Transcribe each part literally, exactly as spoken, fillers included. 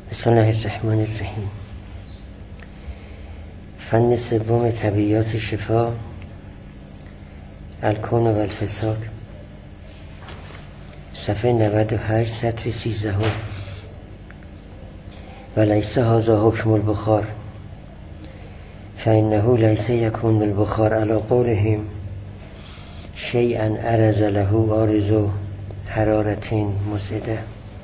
بسم الله الرحمن الرحیم. فن سوم طبیعیات شفا، الکون و الفساد، صفحه نود و هشت، سطر سیزده. و لیس هذا حکم البخار فانه لیس یکون البخار علی قولهم شیئا عرض له عارض حرارت مسعده.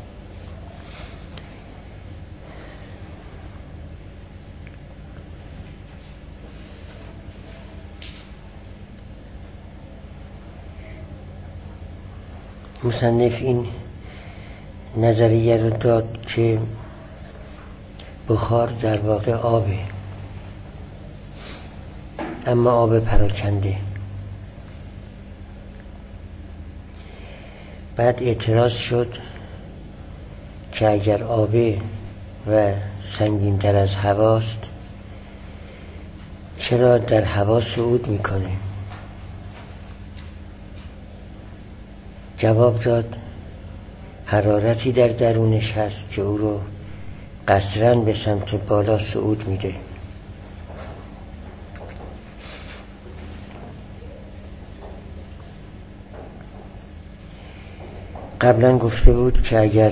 مصنف این نظریه رو داد که بخار در واقع آبه، اما آب پراکنده. بعد اعتراض شد که اگر آبه و سنگین تر از هواست چرا در هوا صعود میکنه؟ جواب داد حرارتی در درونش هست که او رو قسراً به سمت بالا صعود میده. قبلا گفته بود که اگر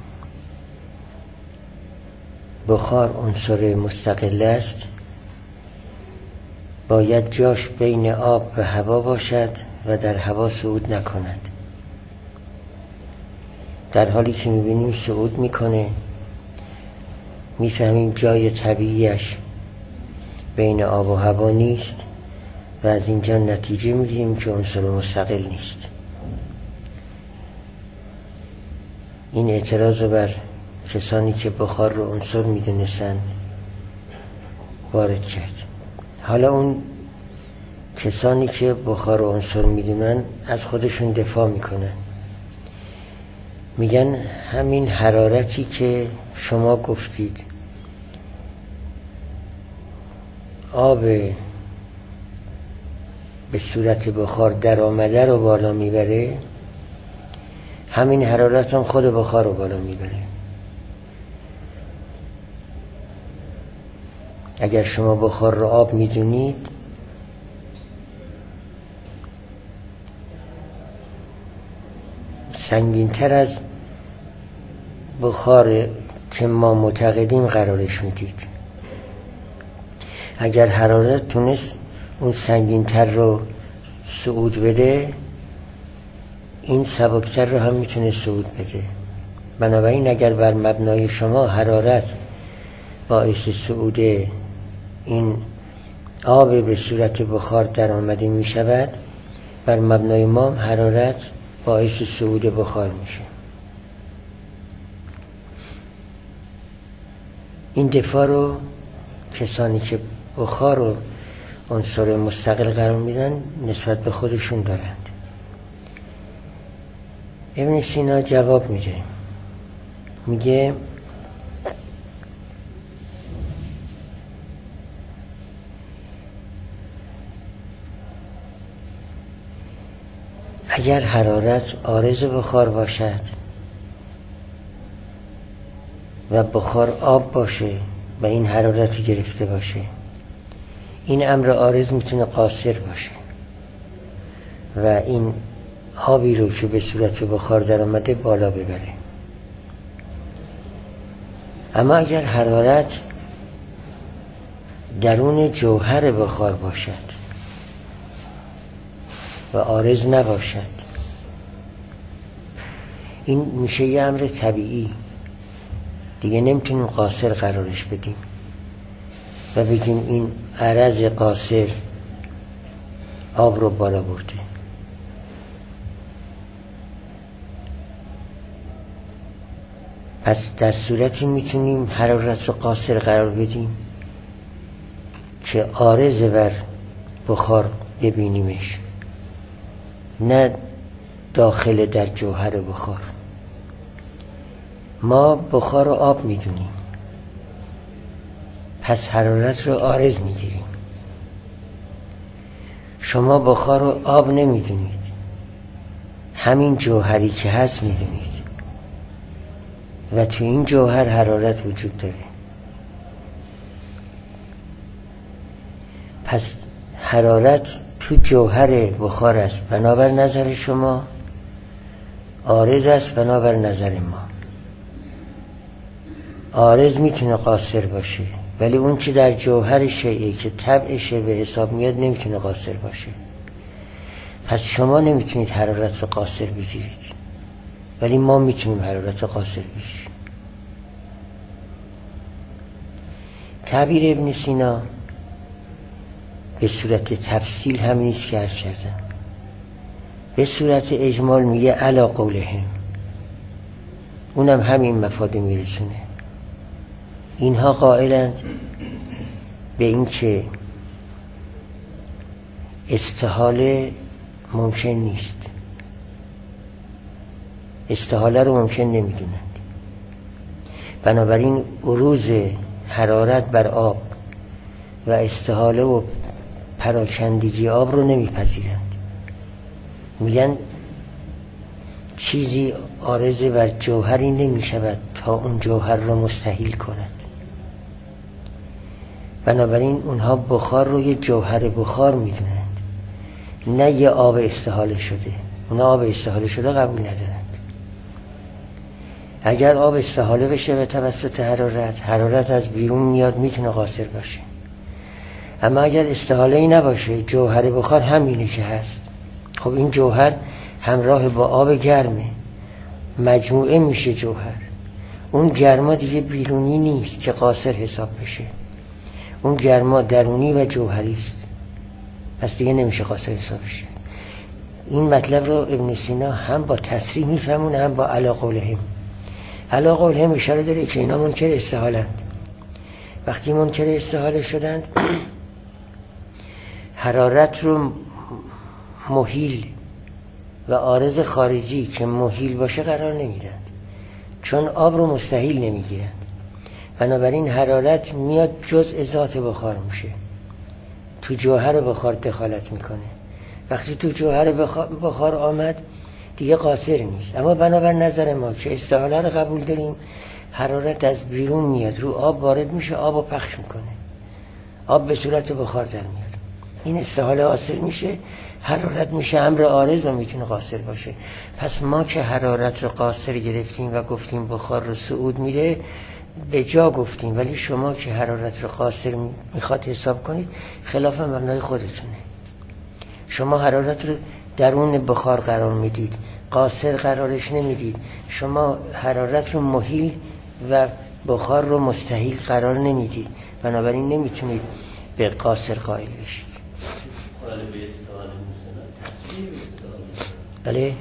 بخار عنصر مستقل است باید جاش بین آب و هوا باشد و در هوا صعود نکند. در حالی که میبینیم صعود میکنه، میفهمیم جای طبیعیش بین آب و هوا نیست و از اینجا نتیجه میگیریم که عنصر مستقل نیست. این اعتراض بر کسانی که بخار رو عنصر میدونستن وارد کرد. حالا اون کسانی که بخار رو عنصر میدونن از خودشون دفاع میکنن، میگن همین حرارتی که شما گفتید آب به صورت بخار در آمده رو بالا میبره، همین حرارت هم خود بخار رو بالا میبره. اگر شما بخار رو آب میدونید، سنگین تر از بخار که ما معتقدیم قرارش میدید. اگر حرارت تونست اون سنگین تر رو صعود بده، این سبکتر رو هم میتونه صعود بده. بنابراین اگر بر مبنای شما حرارت باعث صعود این آب به صورت بخار در آمده میشود، بر مبنای ما حرارت باعث صعود بخار میشه. این دفاع رو کسانی که بخار رو عنصر مستقل قرار میدن نسبت به خودشون دارند. ابن سینا جواب میده، میگه اگر حرارت عارض بخار باشد و بخار آب باشه و این حرارتی گرفته باشه، این امر عارض میتونه قاصر باشه و این آبی رو که به صورت بخار در آمده بالا ببره. اما اگر حرارت درون جوهر بخار باشد و عارض نباشد، این میشه یه امر طبیعی، دیگه نمیتونیم قاصر قرارش بدیم و بگیم این عرض قاصر آب رو بالا برده. پس در صورتی میتونیم حرارت رو قاصر قرار بدیم که عارض بر بخار ببینیمش، نه داخل در جوهر بخار. ما بخار رو آب میدونیم، پس حرارت رو عارض میگیریم. شما بخار رو آب نمیدونید، همین جوهری که هست میدونید. و تو این جوهر حرارت وجود داره. پس حرارت تو جوهر بخار است بنابر نظر شما، عارض است بنابر نظر ما. عارض میتونه قاصر باشه، ولی اون چی در جوهر شیعه که طبعشه به حساب میاد نمیتونه قاصر باشه. پس شما نمیتونید حرارت رو قاصر بگیرید، ولی ما میتونیم حرارت رو قاصر بگیریم. تعبیر ابن سینا به صورت تفصیل همین است که عرض کردم. به صورت اجمال میگه علی قولهم، اونم همین مفاد میرسونه. اینها قائلند به این که استحاله ممکن نیست، استحاله رو ممکن نمیدونند، بنابراین عروض حرارت بر آب و استحاله و پراکندگی آب رو نمیپذیرند. میگن چیزی عارض بر جوهری نمیشود تا اون جوهر رو مستحیل کند. بنابراین اونها بخار رو یه جوهر بخار میدونند، نه یه آب استحاله شده. اونها آب استحاله شده قبول ندارند. اگر آب استحاله بشه به توسط حرارت، حرارت از بیرون میاد، میتونه قاصر باشه. اما اگر استحاله ای نباشه، جوهر بخار همینه که هست. خب این جوهر همراه با آب گرمه، مجموعه میشه جوهر. اون گرما دیگه بیرونی نیست که قاصر حساب بشه، اون گرما درونی و جوهری است، پس دیگه نمیشه قاصر حساب بشه. این مطلب رو ابن سینا هم با تصریح میفهمونه، هم با علی قولهم. علی قولهم اشاره داره که اینا منکر استحالند. وقتی منکر استحاله شدند، حرارت رو محیل و عارض خارجی که محیل باشه قرار نمیدند، چون آب رو مستحیل نمیگیرند. بنابراین حرارت میاد جزء ذات بخار میشه، تو جوهر بخار دخالت میکنه. وقتی تو جوهر بخار آمد دیگه قاصر نیست. اما بنابر نظر ما که استحاله رو قبول داریم، حرارت از بیرون میاد، رو آب وارد میشه، آب رو پخش میکنه، آب به صورت بخار در میاد. این استحاله حاصل میشه، حرارت میشه امر عارض و میتونه قاصر باشه. پس ما که حرارت رو قاصر گرفتیم و گفتیم بخار رو صعود میده، به جا گفتیم. ولی شما که حرارت رو قاصر میخواد حساب کنید، خلاف مبنای خودتونه. شما حرارت رو درون بخار قرار میدید، قاصر قرارش نمیدید. شما حرارت رو محیل و بخار رو مستحیل قرار نمیدید، بنابراین نمیتونید به قاصر قائل بشید. بله؟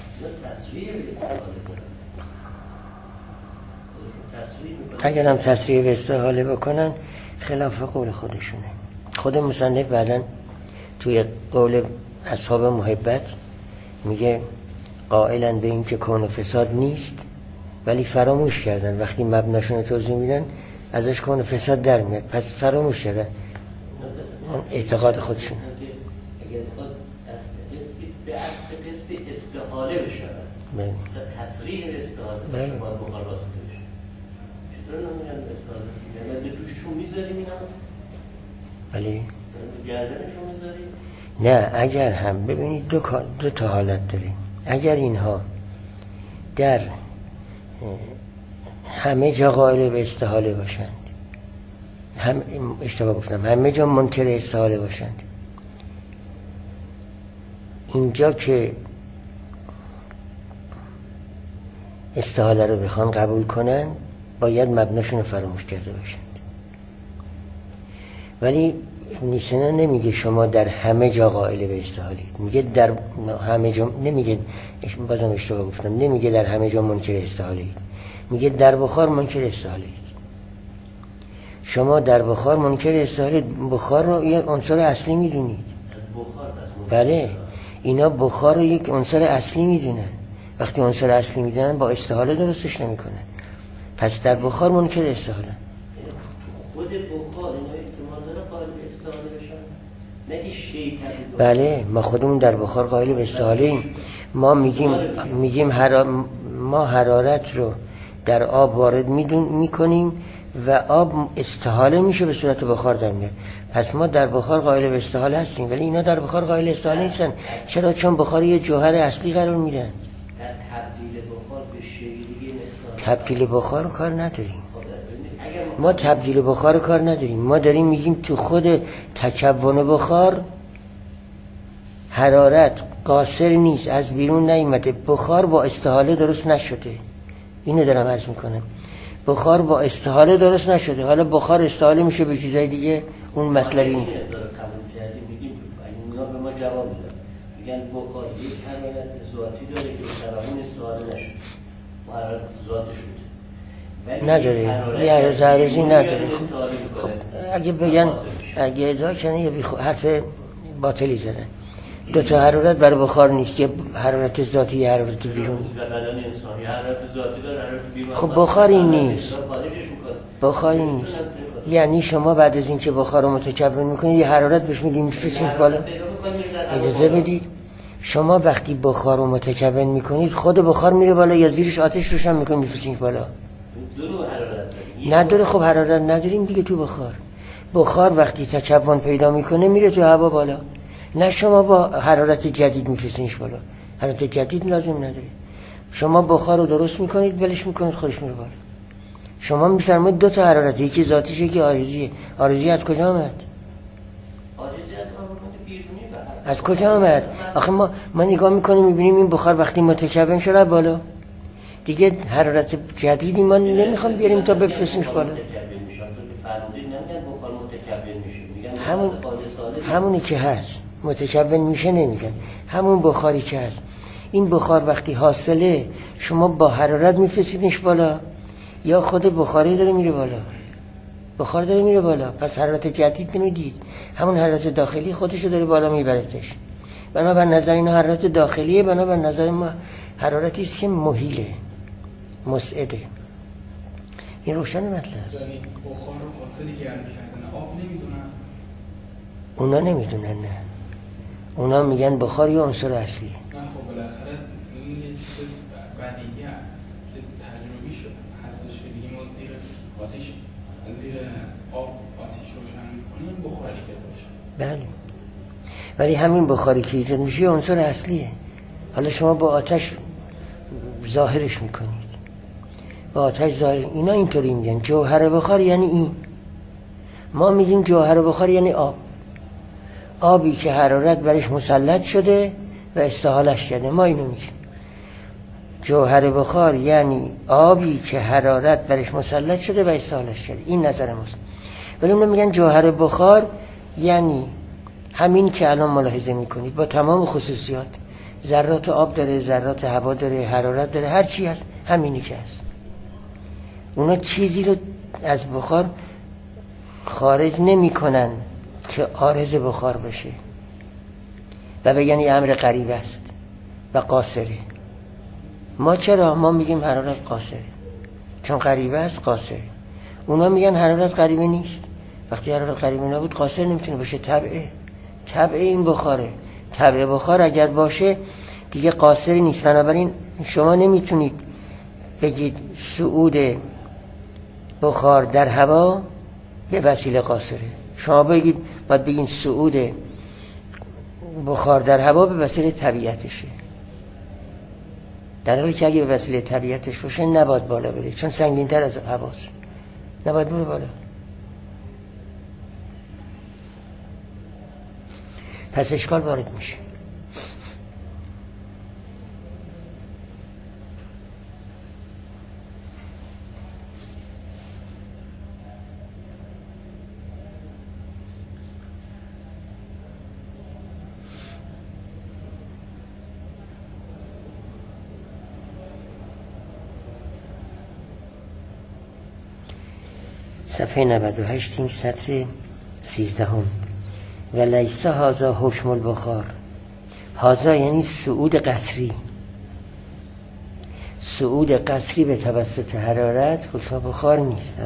اگر هم تصریح به استحاله بکنن خلاف قول خودشونه. خود مصنف بعدن توی قول اصحاب محبت میگه قائلن به این که کون و فساد نیست، ولی فراموش کردن وقتی مبناشون رو توضیح میدن ازش کون و فساد در میاد، پس فراموش کردن اون اعتقاد خودشون. اگر بخواد به اصل قصه استحاله بشود، مثلا تصریح استحاله باید بخار واسطه بشه. چطور نمیگن استحاله؟ یعنی دوششون میذاریم اینا؟ بله. گردنشون میذاریم؟ نه، اگر هم ببینید دو, دو تا حالت داره. اگر اینها در همه جا قائل به استحاله باشند، هم اشتباه گفتم، همه جا منکر استحاله باشند، اینجا که استحاله رو بخوان قبول کنن باید مبناشون رو فراموش کرده باشند. ولی ابن سینا نمیگه شما در همه جا قائل به استحالید، میگه در همه جا، نمیگه، بازم اشتباه گفتم، نمیگه در همه جا منکر استحالید، میگه در بخار منکر استحالید. شما در بخار منکر استحالید، بخار رو یک عنصر اصلی میدونید. بله، اینا بخار رو یک عنصر اصلی میدونن. وقتی عنصر اصلی میدونن با استحاله درستش نمیکنن، پس در بخار منکر استحاله. خود بخار اینا احتمال داره قائل به استحاله بشن؟ نگی شی تبدیل. بله، ما خودمون در بخار قائل به استحاله ایم. ما میگیم میگیم حرا... ما حرارت رو در آب وارد میکنیم و آب استحاله میشه به صورت بخار در میاد. پس ما در بخار قائل به استحاله هستیم، ولی اینا در بخار قائل استحاله نیستن. چرا؟ چون بخار یه جوهر اصلی قرار میدن. در تبدیل بخار به شیء دیگه مثل تبدیل بخار کار نداریم. ما تبدیل بخار کار نداریم. ما داریم میگیم تو خود تکون بخار حرارت قاصر نیست، از بیرون نیامده. بخار با استحاله درست نشده. اینو دارم عرض میکنم. بخار با استحاله درست نشده. حالا بخار استحاله میشه به چیزای دیگه، اون مطلبی نیست. قبول کردیم میگیم اینا به ما جواب میدن، میگن بخار یک حرارت ذاتی داره که به اون استحاله نشده، حرارت ذاتش بوده نداره، یه عرض عرضی نداره. خب اگه بگن اگه ادعا کنه یه حرف باطلی زدن. دو تا حرارت برای بخار نیست، یه حرارت ذاتی یه حرارت بیرون. خب بخار این نیست، بخار این نیست. یعنی شما بعد از اینکه بخار رو متکون میکنید یه حرارت بهش میدید میفرستید بالا. اجازه بدید، شما وقتی بخار رو متکون میکنید خود بخار میره بالا یا زیرش آتش روشن میکنید میفرستید بالا؟ نداره. خب حرارت نداریم دیگه تو بخار. بخار وقتی تکون پیدا میکنه میره تو هوا بالا. نه شما با حرارت جدید میفرستینش بالا، حرارت جدید لازم نداره. شما بخار رو درست میکنید ولش میکنید خودش میره بالا. شما میفرمایید دو تا حرارت، یکی ذاتیشه یکی عارضیه. عارضی از کجا آمد؟ از کجا آمد؟ آخه ما ما نگاه میکنیم میبینیم این بخار وقتی متکون شده بالا دیگه حرارت جدیدی ما نمیخوام بیاریم تا بفرستیمش بالا. همون همونی که هست متکون میشه نمیگن، همون بخاری که هست. این بخار وقتی حاصله شما با حرارت میفرستیدش بالا یا خود بخاری داره میره بالا؟ بخار داره میره بالا، پس حرارت جدید نمیدید، همون حرارت داخلی خودشو داره بالا میبرتش. بنابر نظر این حرارت داخلیه، بنابر نظر ما حرارتی است که مهیله، مسعده. این روشن مطلب. یعنی بخار رو حاصلی گرم کردن آب نمیدونن؟ اونا نمیدونن، نه. اونا میگن بخار یه عنصر اصلی. نه خب بالاخره این یه چیز بدیهیه که تجربی شده هستش که دیگه ما زیر آتش زیر آب آتش روشن میکنیم بخاری که باشه. بله. ولی همین بخاری که ایجاد میشه یه عنصر اصلیه. حالا شما با آتش ظاهرش میکنید، با آتش ظاهر. اینا اینطوری میگن جوهر بخار یعنی این. ما میگیم جوهر بخار یعنی آب. آبی که حرارت برش مسلط شده و استحالش شده، ما اینو میگیم. جوهر بخار یعنی آبی که حرارت برش مسلط شده و استحالش شده. این نظر ماست. ولی اونا میگن جوهر بخار یعنی همین که الان ملاحظه میکنید با تمام خصوصیات. ذرات آب داره، ذرات هوا داره، حرارت داره، هر چی هست همینی که هست. اونا چیزی رو از بخار خارج نمی کنن که عارض بخار بشه و بگن این امر غریب است و قاصره. ما چرا؟ ما میگیم حرارت قاصره چون غریبه است، قاصره. اونا میگن حرارت غریبه نیست. وقتی حرارت غریبه نبود قاصر نمیتونه باشه. طبعه طبع این بخاره. طبع بخار اگر باشه دیگه قاصری نیست. بنابراین شما نمیتونید بگید صعود بخار در هوا به وسیله قاصره. شما بگید باید بگید صعود بخار در هوا به وسیله طبیعتشه، در حالی که اگه به وسیله طبیعتش باشه نباید بالا بره چون سنگین‌تر از هواست، نباید بره بالا. پس اشکال وارد میشه. صفحه نود و هشت، این سطر سیزدهم. و لیس هذا حکم البخار. هذا یعنی صعود قصری. صعود قصری به توسط حرارت حکم بخار نیست.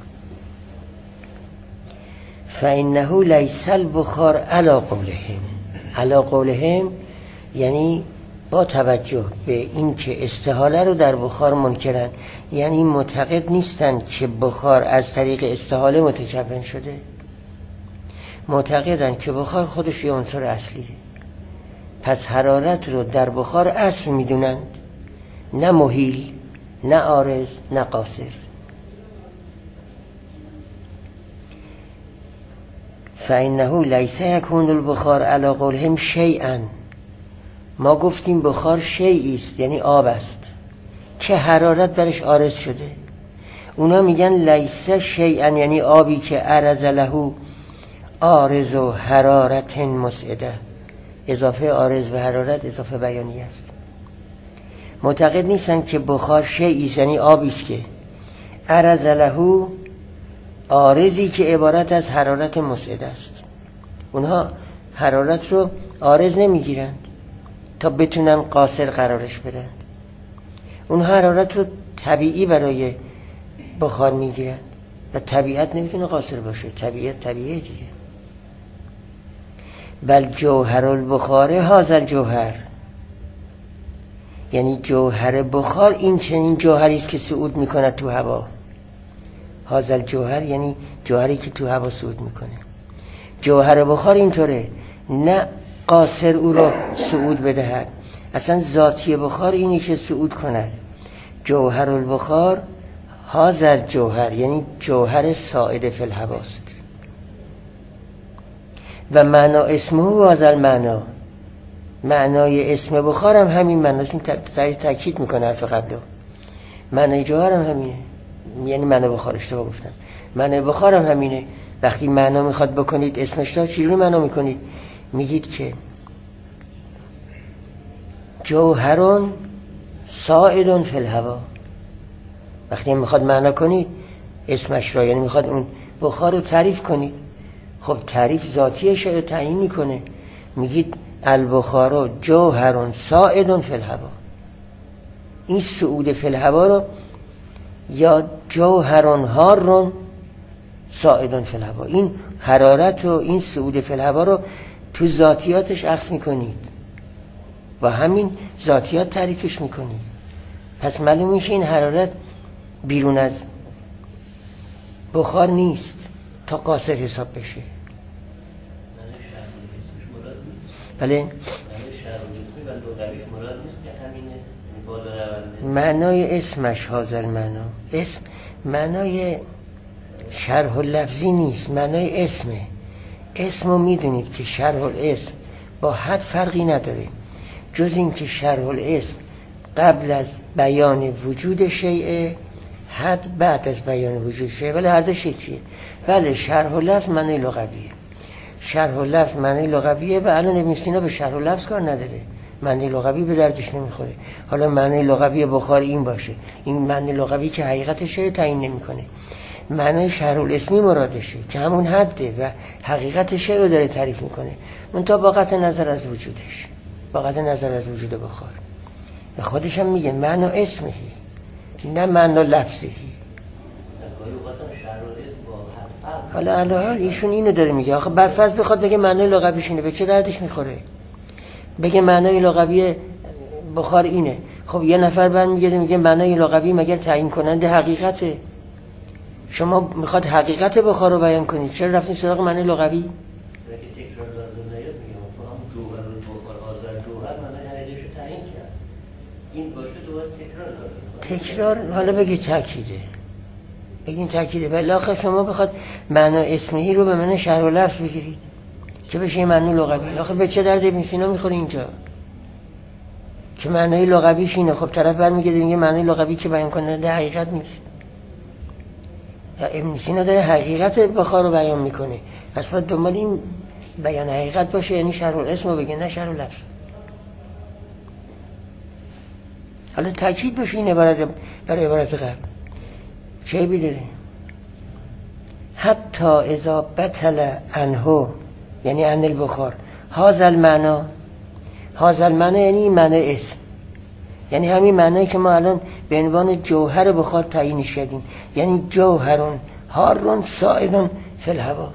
فانه لیس البخار علی قولهم. علی قولهم یعنی با توجه به این که استحاله رو در بخار منکرن، یعنی معتقد نیستن که بخار از طریق استحاله متکون شده، معتقدن که بخار خودش یه عنصر اصلیه. پس حرارت رو در بخار اصل میدونند، نه محیل، نه عارض، نه قاصر. فإنه لیس یکون البخار علی قولهم شیئا. ما گفتیم بخار شیئی است، یعنی آب است که حرارت درش عارض شده. اونا میگن لیس شیئا یعنی آبی که عرض له عارض و حرارت مسعده. اضافه عارض به حرارت اضافه بیانی است. معتقد نیستن که بخار شیئی است، یعنی آبی است که عرض له عارضی که عبارت از حرارت مسعده است. اونها حرارت رو عارض نمیگیرند تا بتونن قاصر قرارش بدن. اونها حرارت رو طبیعی برای بخار میگیرند و طبیعت نمیتونه قاصر باشه، طبیعت طبیعیه دیگه. بل جوهر البخار هذا الجوهر، یعنی جوهر بخار این چنین جوهری است که صعود میکنه تو هوا. هذا الجوهر یعنی جوهری که تو هوا صعود میکنه. جوهر بخار اینطوره، نه قاصر او را صعود بدهد، اصلا ذاتی بخار اینی که صعود کند. جوهر البخار هذا الجوهر یعنی جوهر ساعد فی الهواست. و معنا اسمه هذا المعنا، معنای اسم بخار هم همین معناست. این تاکید میکنه حرف قبله. معنای جوهر هم همینه، یعنی معنی بخار، اشتباه گفتم، معنی بخار هم همینه. وقتی معنا میخواد بکنید اسمش را چجوری معنا میکنید؟ میگید که جوهرون ساعدون فی الهوا. وقتی میخواد معنا کنید اسمش را، یعنی میخواد اون بخار رو تعریف کنید، خب تعریف ذاتیش رو تعیین میکنه. میگید البخار جوهرون ساعدون فی الهوا. این صعود فی الهوا رو یا جوهرون هارون ساعدون فی الهوا، این حرارت و این صعود فی الهوا رو تو ذاتیاتش اخذ میکنید و همین ذاتیات تعریفش میکنید. پس معلوم میشه این حرارت بیرون از بخار نیست تا قاصر حساب بشه. بله معنای اسمش حاضر معنا، اسم معنای شرح لفظی نیست، معنای اسمه. اسمو میدونید که شرح الاسم با حد فرقی نداره، جز این که شرح الاسم قبل از بیان وجود شیء، حد بعد از بیان وجود شیء، ولی هر دو شکلیه. بله شرح لفظ معنی لغویه، شرح لفظ معنی لغویه و الان ابن سینا به شرح لفظ کار نداره، معنی لغوی به دردش نمیخوره. حالا معنی لغوی بخار این باشه، این معنی لغوی که حقیقت شیء تعیین نمیکنه. معنی شرح الاسمی مرادشه که همون حده و حقیقت شیء رو داره تعریف میکنه، منتها با قطع نظر از وجودش، با قطع نظر از وجود بخار. و خودش هم میگه معنی اسمهی نه معنی لفظی. حالا الان ایشون اینو داره میگه، آخه برفرض بخواد بگه معنی لغویش اینه، به چه دردش میخوره؟ بگه معنی لغوی بخار اینه، خب یه نفر برمیگرده میگه معنی لغوی مگر تعیین کننده حقیقته؟ شما میخواد حقیقت بخار رو بیان کنید، چرا رفتین سراغ معنی لغوی؟ تکرار حالا بگی تاکیده، بگین تاکیده. ولی آخه شما بخواد معنی اسمی رو به معنی شرح و لفظ بگیرید که بشه معنی لغوی، آخه به چه درد ابن سینا میخوره اینجا که معنی لغویش اینه؟ خب طرف برمیگرده میگه معنی لغوی که بیان کننده حقیقت نیست. ابن سینا داره حقیقت بخار رو بیان میکنه، پس باید دنبال این بیان حقیقت باشه، یعنی شرح الاسم رو بگه نه شرح اللفظ. حالا تاکید بشه این عبارت برای عبارت قبل چه بیداره؟ حتی اذا بطل عنه یعنی عن البخار هذا المعنى، هذا المعنى یعنی معنی اسم، یعنی همین معنی که ما الان به عنوان جوهر بخار تعیینش کردیم، یعنی جوهرون هارون ساعدون فی الهوا.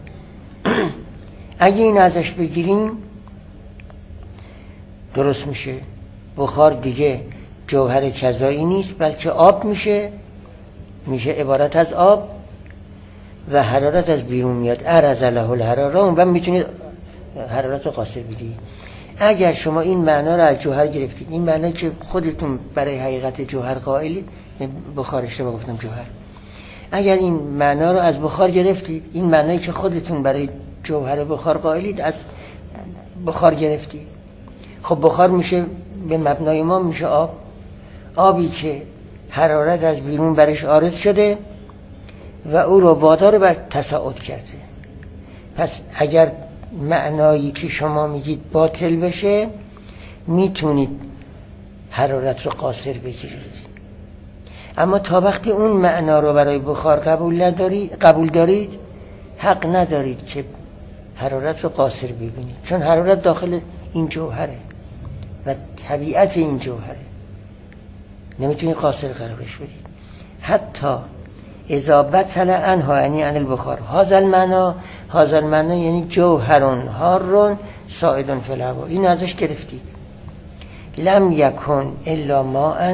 اگه این ازش بگیریم درست میشه، بخار دیگه جوهر کذایی نیست، بلکه آب میشه، میشه عبارت از آب و حرارت از بیرون میاد. عرض له الحراره، اون وقت میتونید حرارت رو قاصر بدید. اگر شما این معنا رو از جوهر گرفتید، این معنا که خودتون برای حقیقت جوهر قائلید، بخار اشتباه گفتم جوهر، اگر این معنا رو از بخار گرفتید، این معنایی که خودتون برای جوهر بخار قائلید از بخار گرفتید، خب بخار میشه به مبنای ما میشه آب، آبی که حرارت از بیرون برش عارض شده و او رو وادار بر تصاعد کرده. پس اگر معنایی که شما میگید باطل بشه، میتونید حرارت رو قاصر بگیرید. اما تا وقتی اون معنا رو برای بخار قبول ندارید، قبول دارید، حق ندارید که حرارت رو قاصر ببینید، چون حرارت داخل این جوهره و طبیعت این جوهره، نمیتونید قاصر قرارش بدید. حتی اذا بطل عنها یعنی عن البخار هذا المعنى، هذا المعنى یعنی جوهرون حارون سائدون فی الهوا، این ازش گرفتید. لم یکن الا ماء،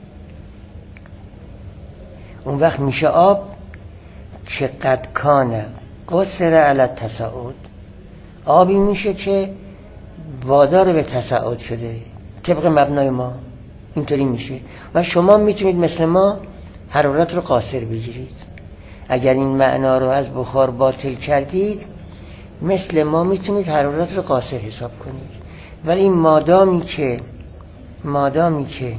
اون وقت میشه آب که قد کان قصر علی التصاعد، آبی میشه که وادار به تصاعد شده طبق مبنای ما، اینطوری میشه و شما میتونید مثل ما حرارت رو قاصر بگیرید. اگر این معنا رو از بخار باطل کردید، مثل ما میتونید حرارت رو قاصر حساب کنید. ولی مادامی که مادامی که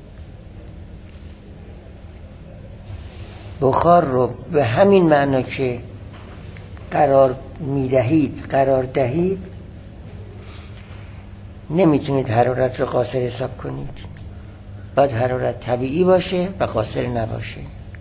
بخار رو به همین معنا که قرار میدهید قرار دهید، نمیتونید حرارت رو قاصر حساب کنید. باید حرارت طبیعی باشه و قاصر نباشه.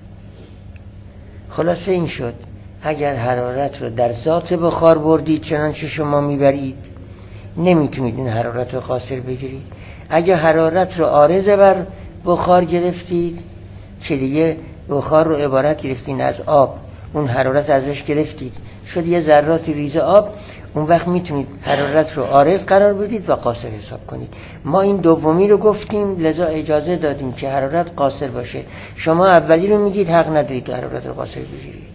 خلاصه این شد اگر حرارت رو در ذات بخار بردید چنانچه شما میبرید، نمیتونید این حرارت رو قاصر بگیرید. اگر حرارت رو عارضه بر بخار گرفتید که دیگه بخار رو عبارت گرفتین از آب، اون حرارت ازش گرفتید شد یه ذراتی ریز آب، اون وقت میتونید حرارت رو عارض قرار بدید و قاصر حساب کنید. ما این دومی رو گفتیم، لذا اجازه دادیم که حرارت قاصر باشه. شما اولی رو میگید حق ندارید حرارت رو قاصر بگیرید.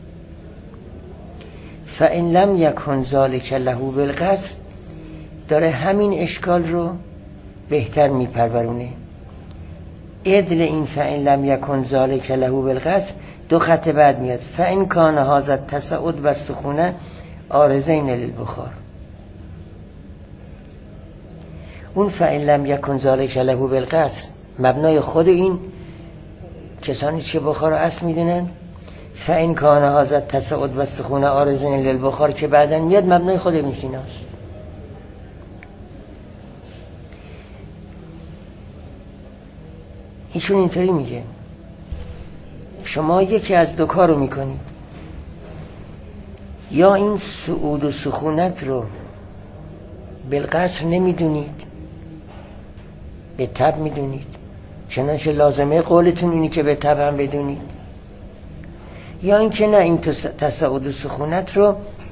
فإن لم یکن ذلک له بالقصر، داره همین اشکال رو بهتر میپرورونه. عدل این فإن لم یکن ذلک له بالقصر دو خط بعد میاد، فإن کان هذا التصاعد و السخونه عارضین للبخار. اون فإن لم یکن ذلک له بالقصر مبنای خود این کسانی که بخار رو اصل میدونن، فإن کان هذا التصاعد و السخونه عارضین للبخار که بعدن میاد مبنای خود ابن سیناست. ایشون اینطوری میگه شما یکی از دو کارو میکنید، یا این صعود و سخونت رو بالقصر نمیدونید، به تب میدونید، چنانچه لازمه قولتون اینی که به تب هم بدونید، یا این که نه این تصاعد و سخونت رو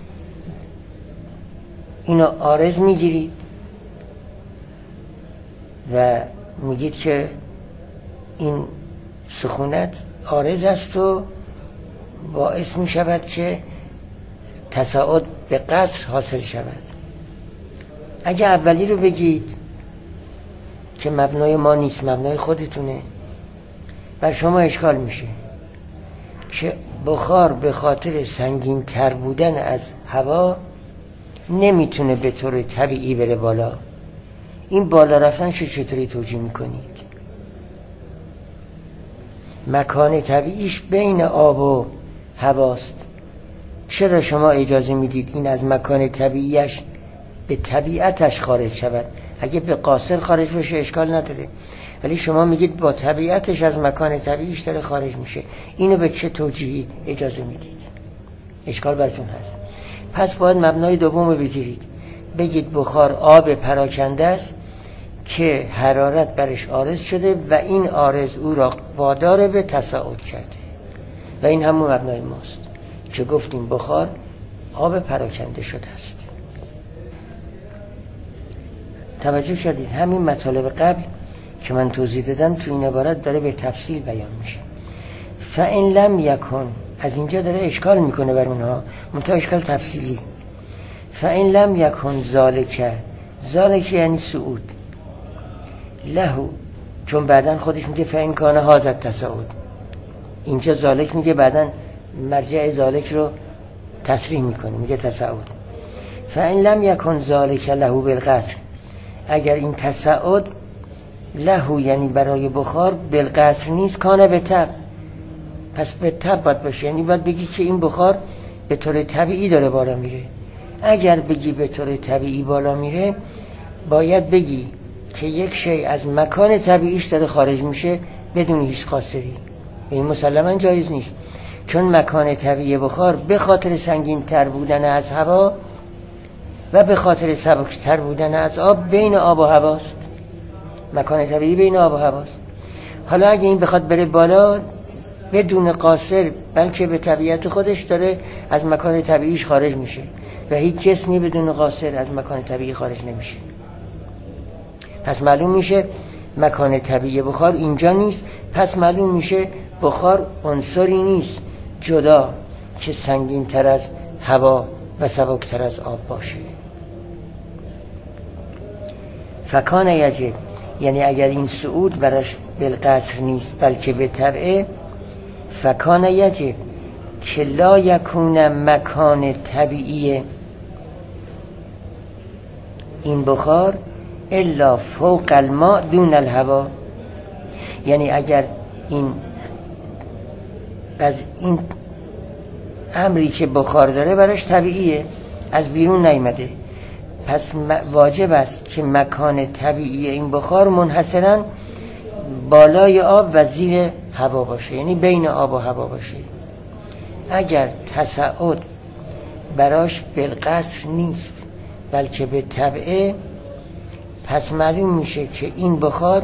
اینو عارض میگیرید و میگید که این سخونت عارض است و باعث می شود که تصاعد به قصر حاصل شود. اگه اولی رو بگید که مبنای ما نیست، مبنای خودتونه، بر شما اشکال میشه که بخار به خاطر سنگین تر بودن از هوا نمیتونه به طور طبیعی بره بالا. این بالا رفتن شو چطوری توجیه میکنید؟ مکان طبیعیش بین آب و هواست، چرا شما اجازه میدید این از مکان طبیعیش به طبیعتش خارج شود؟ اگه به قاصر خارج بشه اشکال نداره، ولی شما میگید با طبیعتش از مکان طبیعیش داره خارج میشه. اینو به چه توجیهی اجازه میدید؟ اشکال براتون هست. پس باید مبنای دوم رو بگیرید، بگید بخار آب پراکنده است که حرارت برش عارض شده و این عارض او را وادار به تصاعد کرده و این همون مبنای ماست که گفتیم بخار آب پراکنده شده است. توجه کردید همین مطالب قبل که من توضیح دادم تو این عبارت داره به تفصیل بیان میشه. فإن لم یکن، از اینجا داره اشکال میکنه بر اونها، منتها اشکال تفصیلی. فإن لم یکن ذالک، ذالک یعنی صعود، لهو، چون بعدن خودش میگه فإن کان هذا التصعود، اینجا ذالک میگه، بعدن مرجع ذالک رو تصریح میکنه میگه تصعود. فإن لم یکن ذالک لهو بالقصر، اگر این تصعود لهو یعنی برای بخار بالقصر نیست، کانه به تب، پس به تب باید باشه، یعنی باید بگی که این بخار به طور طبیعی داره بالا میره. اگر بگی به طور طبیعی بالا میره، باید بگی که یک شی از مکان طبیعیش داره خارج میشه بدون هیچ قاصری. این مسلماً جایز نیست، چون مکان طبیعی بخار به خاطر سنگین تر بودن از هوا و به خاطر سبک تر بودن از آب بین آب و هواست. مکان طبیعی بین آب و هواست. حالا اگه این بخواد بره بالا بدون قاصر، بلکه به طبیعت خودش داره از مکان طبیعیش خارج میشه و هیچ جسمی بدون قاصر از مکان طبیعی خارج نمیشه. پس معلوم میشه مکان طبیعی بخار اینجا نیست. پس معلوم میشه بخار عنصری نیست جدا که سنگین تر از هوا و سبک تر از آب باشه. فکان یجب، یعنی اگر این صعود براش بالقصر نیست بلکه به تبعه، فکان یجب که لا یکون مکان طبیعی این بخار الا فوق الماء دون الهوا، یعنی اگر این از این امری که بخار داره براش طبیعیه، از بیرون نیامده، پس واجب است که مکان طبیعی این بخار منحصراً بالای آب و زیر هوا باشه، یعنی بین آب و هوا باشه. اگر تصعد براش بالقصر نیست بلکه به تبعه، پس معلوم میشه که این بخار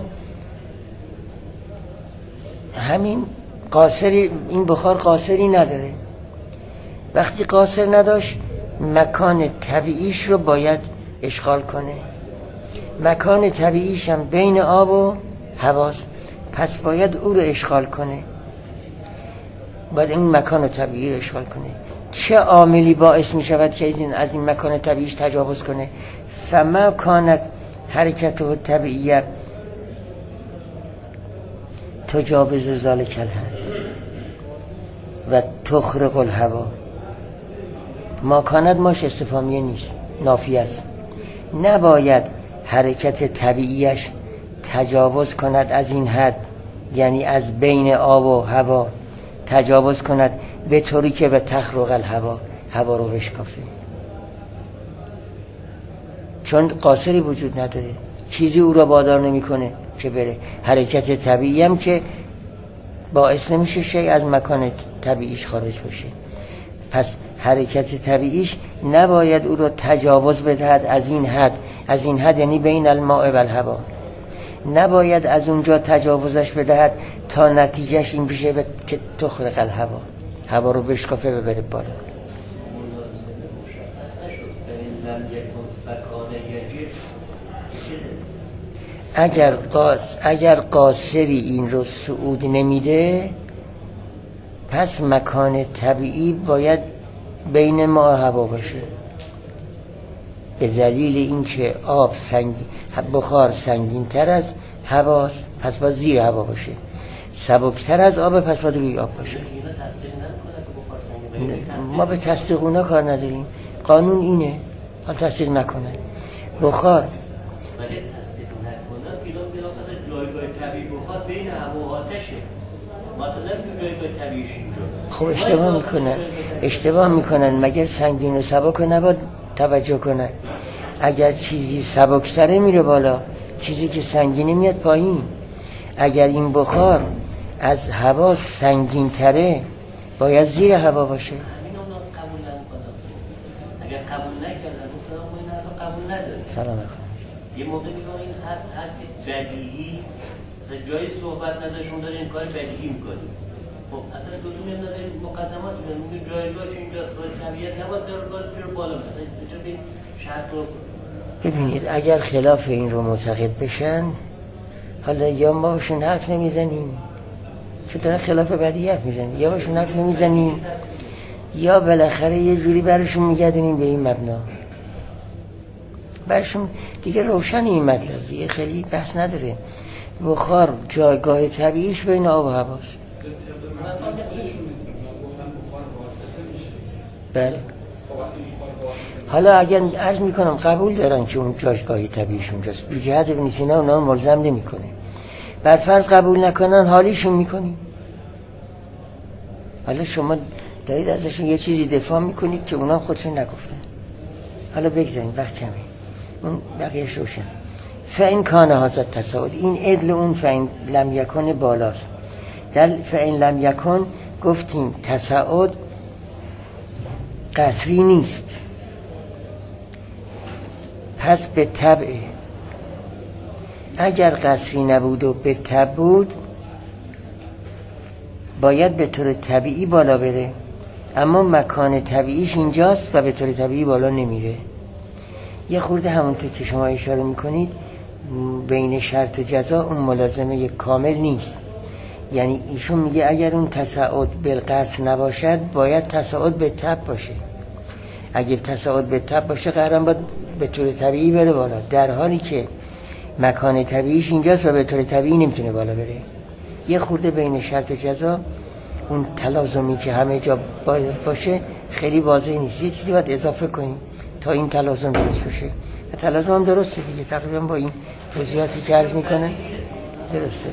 همین قاصری، این بخار قاصری نداره. وقتی قاصر نداشت مکان طبیعیش رو باید اشغال کنه. مکان طبیعیش هم بین آب و هواست، پس باید او رو اشغال کنه، باید این مکان طبیعی رو اشغال کنه. چه عاملی باعث می شود که این از این مکان طبیعیش تجاوز کنه؟ فما کانت حرکته طبیعیه تجاوز ذالک الحد و تخرق الهوا. ما کانت ماش استفهامیه نیست، نافیه است. نباید حرکت طبیعیش تجاوز کند از این حد، یعنی از بین آب و هوا تجاوز کند به طوری که به تخرق الهوا، هوا رو بشکافه. چون قاصری وجود نداره، چیزی او را وادار نمیکنه که بره. حرکت طبیعی هم که باعث نمیشه شی از مکان طبیعیش خارج بشه، پس حرکت طبیعیش نباید او را تجاوز بدهد از این حد. از این حد یعنی بین الماء و الهوا، نباید از اونجا تجاوزش بدهد تا نتیجهش این بشه که تخرق الهوا، هوا رو بشکافه ببره بالا. اگر قاس اگر قاصری این رو صعود نمیده، پس مکان طبیعی باید بین ما و هوا باشه، به دلیل اینکه آب سنگین، بخار سنگین تر از هواست، پس باید زیر هوا باشه. سبکتر از آب، پس باید روی آب باشه. ما به تصدیق اونا کار نداریم، قانون اینه، حال تصدیق نکنن بخار. جایگاه طبیعی بخار بین هوا و آتشه، مثلا جایگاه طبیعیش اینجا. خب اشتباه میکنن اشتباه میکنن مگر سنگین و سبک رو نباید توجه کنن؟ اگر چیزی سبکتره میره بالا، چیزی که سنگینه میاد پایین. اگر این بخار از هوا سنگین تره، باید زیر هوا باشه. همین اونا قبول نکنن. اگر قبول نکردن گفتم ما این حرف قبول نداریم. سلام علیکم. یه موقع میگم این حرف حرف بدیهی، مثلا جای صحبت نداشون داره این کار بدیهی میکنی. خب اصلا دوستون هم نداره مقدمات میگه جایگاهش اینجاست، باید طبیعت نباید داره باید جور بالا. مثلا اینجا به شرط رو ببینید اگر خلاف این رو معتقد بشن، حالا یا ما باشون حرف نمیزنیم چون دارن خلاف بدی حرف میزنیم، یا باشون حرف نمیزنیم یا بالاخره یه جوری برشون میگردونیم به این مبنا. برشون دیگه روشن این مطلب، دیگه خیلی بحث نداره. بخار جایگاه طبیعیش بین آب و هواست. بله. حالا اگر عرض میکنم قبول دارن که اون جایگاه طبیعیش اونجاست، بی جهت ابن سینا اونا ملزم نمیکنه. بر فرض قبول نکنن حالیشون میکنیم. حالا شما دارید ازشون یه چیزی دفاع میکنید که اونا خودشون نگفتن. حالا بگذاریم وقت کمی، اون بقیهش روشن. فإن کان هذا التساعد، این عدل اون فإن لم یکن بالاست. در فإن لم یکن گفتیم تساعد قصری نیست، پس به طبع اگر قصری نبود و به طبع بود باید به طور طبیعی بالا بره، اما مکان طبیعیش اینجاست و به طور طبیعی بالا نمیره. یه خورده همونطور که شما اشاره میکنید بین شرط و جزا اون ملازمه کامل نیست. یعنی ایشون میگه اگر اون تساعد بالقصر نباشد باید تساعد به طبع باشه. اگر تساعد به طبع باشه قرارم باید به طور طبیعی بره بالا، در حالی که مکان طبیعیش اینجاست و به طور طبیعی نمیتونه بالا بره. یه خورده بین شرط و جزا اون تلازمی که همه جا باشه خیلی واضح نیست. یه چیزی باید اضافه کنیم تا این تلازم درست بشه. تلازم هم درسته دیگه، تقریبا با این توضیحاتی که عرض میکنه درسته.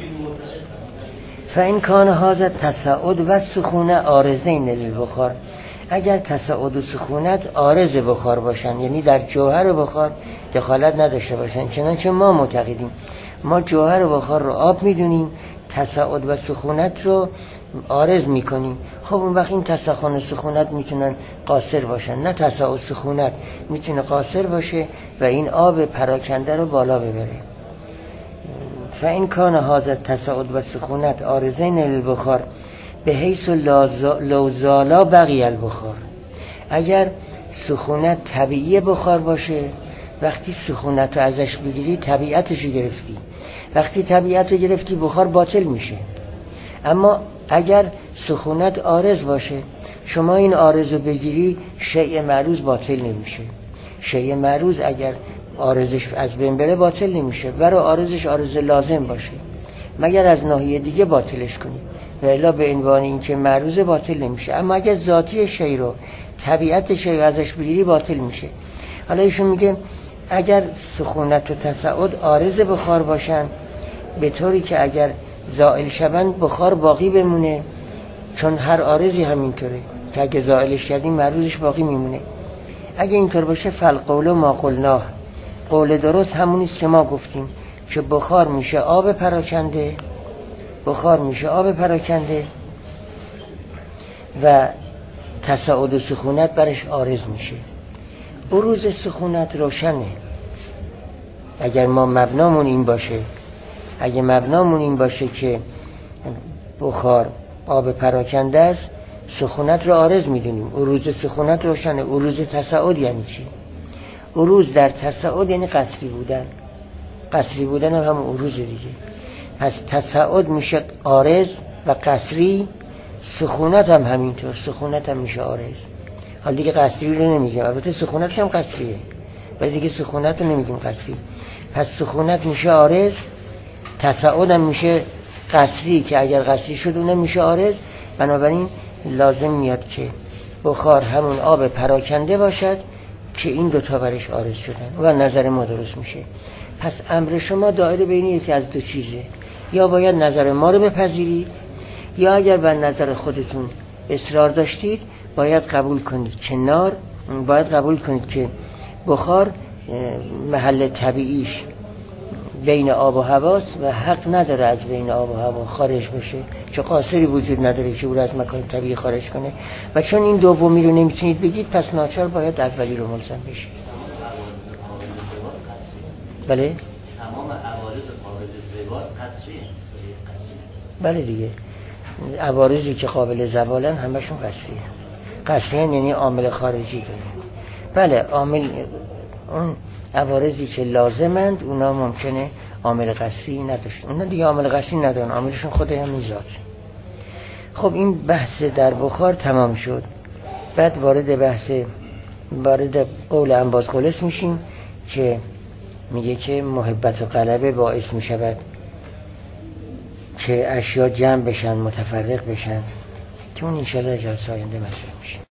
فإن کان هذا التساعد و سخونه عارضین للبخار، اگر تساعد و سخونت عارض بخار باشن، یعنی در جوهر بخار دخالت نداشته باشن، چنانچه ما معتقدیم ما جوهر بخار رو آب میدونیم، تساعد و سخونت رو عارض میکنیم. خب اون وقت این تسخن و سخونت میتونن قاصر باشن، نه تساعد و سخونت میتونه قاصر باشه و این آب پراکنده رو بالا ببره. فإن کان هذا التساعد و سخونت عارضین للبخار به حیث لو زالا بقی البخار، اگر سخونت طبیعی بخار باشه، وقتی سخونت رو ازش بگیری طبیعتش رو گرفتی، وقتی طبیعت رو گرفتی بخار باطل میشه. اما اگر سخونت عارض باشه، شما این عارض رو بگیری شیء معروض باطل نمیشه. شیء معروض اگر عارضش از بین بره باطل نمیشه، برای عارضش عارض لازم باشه، مگر از ناحیه دیگه باطلش کنی، و الا به عنوان این که معروض باطل نمیشه. اما اگر ذاتی شیء رو طبیعت شیء ازش بگیری باطل میشه. حالا ایشون میگه اگر سخونت و تساعد عارض بخار باشن به طوری که اگر زائل شبن بخار باقی بمونه، چون هر عارضی همینطوره که اگه زائلش کردیم معروضش باقی میمونه. اگه اینطور باشه فالقول ما قلناه، قول درست همونیست که ما گفتیم که بخار میشه آب پراکنده، بخار میشه آب پراکنده و تساعد و سخونت برش عارض میشه. بروز سخونت روشنه. اگر ما مبنامون این باشه، اگه مبنامون این باشه که بخار آب پراکنده است، سخونت رو عارض میدونیم، عروض سخونت روشنه. عروض تساعد یعنی چی؟ عروض در تساعد یعنی قصری بودن، قصری بودن هم عروض دیگه. پس تساعد میشه عارض و قصری، سخونت هم همینطور، سخونت هم میشه عارض. حال دیگه قصری رو نمیگیم، البته سخونتش هم قصریه ولی دیگه سخونت رو نمیگیم قصری. پس سخونت میشه عارض، تساعد هم میشه قصری که اگر قصری شد اونم میشه عارض. بنابراین لازم میاد که بخار همون آب پراکنده باشد که این دوتا برش عارض شدن و نظر ما درست میشه. پس امر شما دایره بین یکی از دو چیزه، یا باید نظر ما رو بپذیرید، یا اگر بر نظر خودتون اصرار داشتید باید قبول کنید که نار، باید قبول کنید که بخار محل طبیعیش بین آب و هواست و حق نداره از بین آب و هوا خارج بشه، چه قاصری وجود نداره که او رو از مکان طبیعی خارج کنه. و چون این دومی رو نمیتونید بگید، پس ناچار باید اولی رو ملزم بشید. بله؟ تمام عوارض قابل زوال قصریه. بله دیگه، عوارضی که قابل زوالن همشون قصریه. قصریه یعنی عامل خارجی داره. بله، عامل اون عوارضی که لازمند اونا ممکنه عامل قصری نداشت، اونا دیگه عامل قصری ندارن، عاملشون خود همین ذات. خب این بحث در بخار تمام شد. بعد وارد بحث وارد قول انباز قلس میشیم که میگه که محبت و غلبه باعث میشود که اشیا جمع بشن، متفرق بشن، که اون انشاءالله جلسه آینده مطرح میشه.